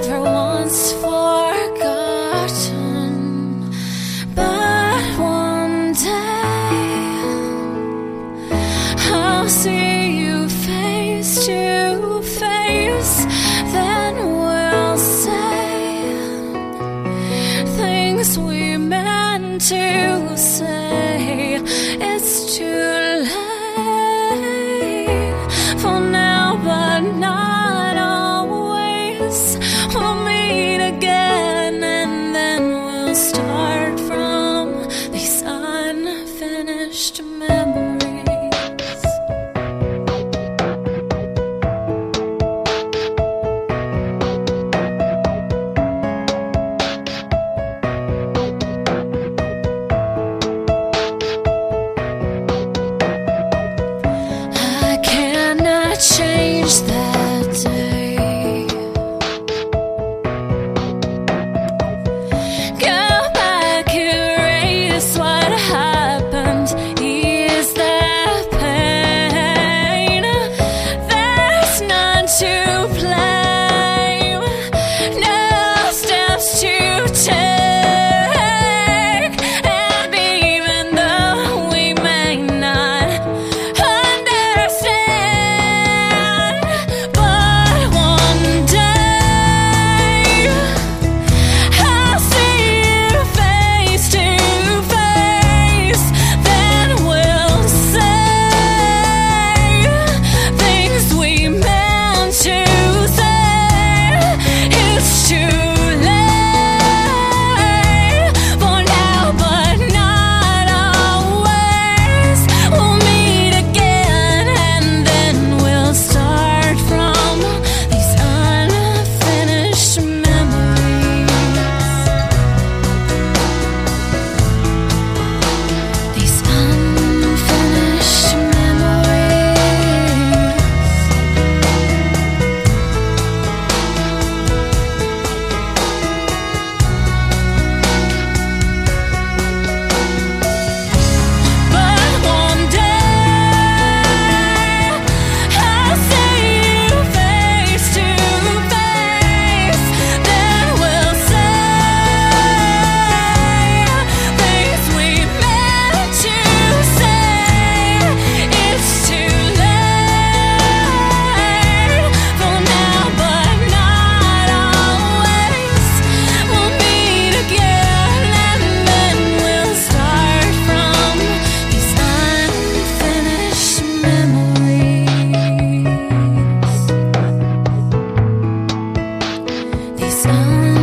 never once forgotten. But one day I'll see you face to face, then we'll say things we meant to say. It's too late for now, but not always. We'll meet again, and then we'll start from these unfinished memories. Change that day. Go back, erase what happened, ease the pain. There's none to blame, no steps to take. And even though we may not understand, but one day I'll see you face to face, then we'll say things we meant to say. It's too late for now, but not always. We'll meet again, and then we'll start from these unfinished memories. These unfinished memories. But one day I'll see you face to face, then we'll say things we meant to say. It's too late for now, but not always. We'll meet again, and then we'll start from these unfinished memories. These